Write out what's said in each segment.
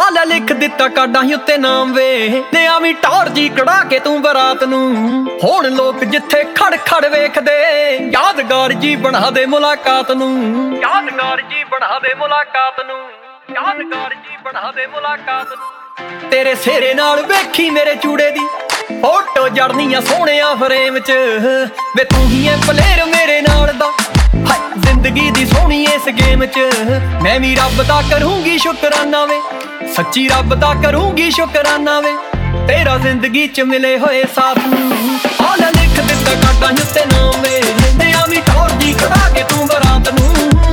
ਆ ਲੈ ਲਿਖ ਦਿੱਤਾ ਕਾਡਾਂ ਹੀ ਉੱਤੇ ਨਾਮ ਵੇ, ਤੇ ਆਵੀਂ ਟੌਰ ਜੀ ਕਢਾ ਕੇ ਤੂੰ ਬਰਾਤ ਨੂੰ। ਹੁਣ ਲੋਕ ਜਿੱਥੇ ਖੜ ਖੜ ਵੇਖਦੇ, ਯਾਦਗਾਰ ਜੀ ਬਣਾ ਦੇ ਮੁਲਾਕਾਤ ਨੂੰ। ਯਾਦਗਾਰ ਜੀ ਬਣਾ ਦੇ ਮੁਲਾਕਾਤ ਨੂੰ। ਯਾਦਗਾਰ ਜੀ ਬਣਾ ਦੇ ਮੁਲਾਕਾਤ ਨੂੰ। ਤੇਰੇ ਸਿਹਰੇ ਨਾਲ ਵੇਖੀ ਮੇਰੇ ਚੂੜੇ ਦੀ ਫੋਟੋ ਜੜਨੀ ਆ ਸੋਹਣਿਆ ਫਰੇਮ ਚ ਵੇ, ਤੂੰ ਹੀ ਐ ਪਲੇਅਰ ਮੇਰੇ ਨਾਲ ਦਾ। ਹਾਏ ਜ਼ਿੰਦਗੀ ਦੀ ਸੋਹਣੀ ਇਸ ਗੇਮ ਚ, ਮੈਂ ਵੀ ਰੱਬ ਦਾ ਕਰੂੰਗੀ ਸ਼ੁਕਰਾਨਾ ਵੇ, ਸੱਚੀ ਰੱਬ ਦਾ ਕਰੂੰਗੀ ਸ਼ੁਕਰਾਨਾ ਵੇ, ਤੇਰਾ ਜ਼ਿੰਦਗੀ ਚ ਮਿਲੇ ਹੋਏ ਸਾਥ ਨੂੰ। ਆ ਲੈ ਲਿਖ ਦਿੱਤਾ ਕਾਡਾਂ ਉੱਤੇ ਨਾਮ ਵੇ, ਤੇ ਆਵੀਂ ਟੌਰ ਜੀ ਕਢਾ ਕੇ ਤੂੰ ਬਰਾਤ ਨੂੰ।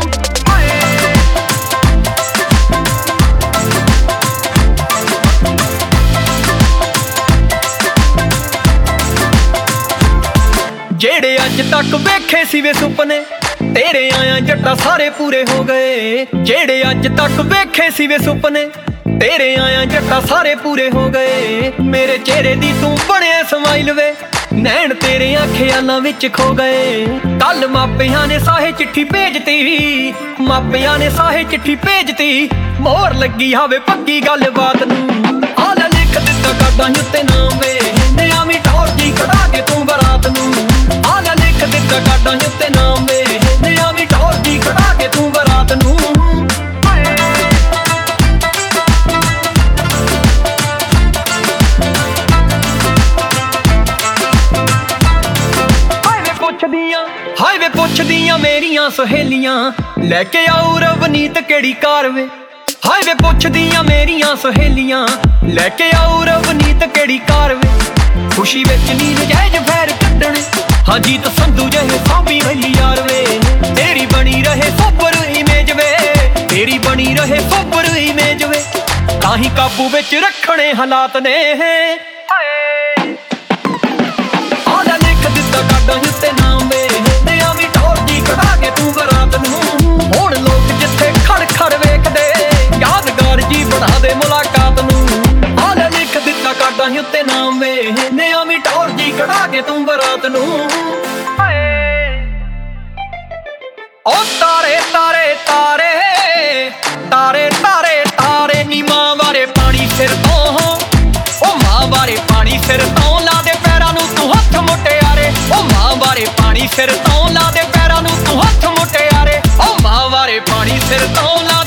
ਜਿਹੜੇ ਅੱਜ ਤੱਕ ਵੇਖੇ ਸੀ ਵੇ ਸੁਪਨੇ, ਤੇਰੇ ਆਇਆ ਜੱਟਾ ਸਾਰੇ ਪੂਰੇ ਹੋ ਗਏ। ਜਿਹੜੇ ਅੱਜ ਤੱਕ ਵੇਖੇ ਸੀ ਵੇ ਸੁਪਨੇ, ਤੇਰੇ ਆਇਆ ਜੱਟਾ ਸਾਰੇ ਪੂਰੇ ਹੋ ਗਏ। ਮੇਰੇ ਚਿਹਰੇ ਦੀ ਤੂੰ ਬਣਿਆ ਸਮਾਈਲ ਵੇ, ਨੈਣ ਤੇਰੇ ਖਿਆਲਾਂ ਵਿੱਚ ਖੋ ਗਏ। ਕੱਲ ਮਾਪਿਆਂ ਨੇ ਸਾਹੇ ਚਿੱਠੀ ਭੇਜਤੀ, ਮਾਪਿਆਂ ਨੇ ਸਾਹੇ ਚਿੱਠੀ ਭੇਜਤੀ, ਮੋਹਰ ਲੱਗੀ ਹਾਵੇ ਪੱਕੀ ਗੱਲਬਾਤ ਨੂੰ। ਆ ਲੈ ਲਿਖ ਦਿੱਤਾ ਕਾਡਾਂ ਉੱਤੇ ਨਾਮ ਵੇ, ਤੇ ਆਵੀਂ ਟੌਰ ਜੀ ਕਢਾ ਕੇ ਤੂੰ ਬਰਾਤ ਨੂੰ। ਆ ਲੈ ਲਿਖ ਦਿੱਤਾ ਕਾਡਾਂ ਉੱਤੇ ਨਾਮ ਵੇ, ਤੇ ਆਵੀਂ ਟੌਰ ਜੀ ਕਢਾ ਕੇ ਤੂੰ ਬਰਾਤ ਨੂੰ। ਹਾਏ ਵੇ ਪੁੱਛਦੀਆਂ ਮੇਰੀਆਂ ਸਹੇਲੀਆਂ, ਲੈ ਕੇ ਆਊ ਰਵਨੀਤ ਕਿਹੜੀ ਕਾਰ ਵੇ। ਹਾਏ ਵੇ ਪੁੱਛਦੀਆਂ ਮੇਰੀਆਂ ਸਹੇਲੀਆਂ, ਲੈ ਕੇ ਆਊ ਰਵਨੀਤ ਕਿਹੜੀ ਕਾਰ ਵੇ। ਖੁਸ਼ੀ ਵਿੱਚ ਨੀ ਨਜਾਇਜ਼ ਫੈਰ ਕੱਢਣੇ, ਹਾਂ ਜੀਤ ਸੰਧੂ ਜਿਹੇ ਸਾਂਭੀ ਵੈਲੀ ਯਾਰ ਵੇ। ਤੇਰੀ ਬਣੀ ਰਹੇ ਸੋਬਰ ਇਮੇਜ ਵੇ, ਤੇਰੀ ਬਣੀ ਰਹੇ ਸੋਬਰ ਇਮੇਜ ਵੇ, ਤਾਂ ਹੀ ਕਾਬੂ ਵਿੱਚ ਰੱਖਣੇ ਹਾਲਾਤ ਨੇ। ਹਾਏ ਆ ਲੈ ਲਿਖ ਦਿੱਤਾ ਕਾਡਾਂ ਉੱਤੇ ਨਾਮ ਵੇ, ਤੇ ਆਵੀਂ ਟੌਰ ਜੀ ਕਢਾ ਕੇ ਤੂੰ ਬਰਾਤ ਨੂੰ। ਹੁਣ ਲੋਕ ਜਿੱਥੇ ਖੜ ਖੜ ਵੇਖਦੇ, ਯਾਦਗਾਰ ਜੀ ਬਣਾ ਦੇ ਮੁਲਾਕਾਤ ਨੂੰ। ਆ ਲੈ ਲਿਖ ਦਿੱਤਾ ਕਾਡਾਂ ਉੱਤੇ ਨਾਮ ਵੇ, ਤੇ ਆਵੀਂ ਟੌਰ ਜੀ ਕਢਾ ਕੇ ਤੂੰ ਬਰਾਤ ਨੂੰ। ਓ ਤਾਰੇ ਤਾਰੇ ਤਾਰੇ ਤਾਰੇ ਤਾਰੇ ਤਾਰੇ ਨੀ ਮਾਂ ਬਾਰੇ ਪਾਣੀ ਸਿਰ ਤੋਂ, ਓ ਮਾਂ ਬਾਰੇ ਪਾਣੀ ਸਿਰ ਤੋਂ, ਲਾ ਦੇ ਪੈਰਾਂ ਨੂੰ ਤੂੰ ਹੱਥ ਮੁਟਿਆਰੇ। ਓ ਮਾਂ ਬਾਰੇ ਪਾਣੀ ਸਿਰ ਤੋਂ, ਲਾ ਦੇ ਪੈਰਾਂ ਨੂੰ ਤੂੰ ਹੱਥ ਮੁਟਿਆਰੇ। ਓ ਮਾਂ ਬਾਰੇ ਪਾਣੀ ਸਿਰ ਤੋਂ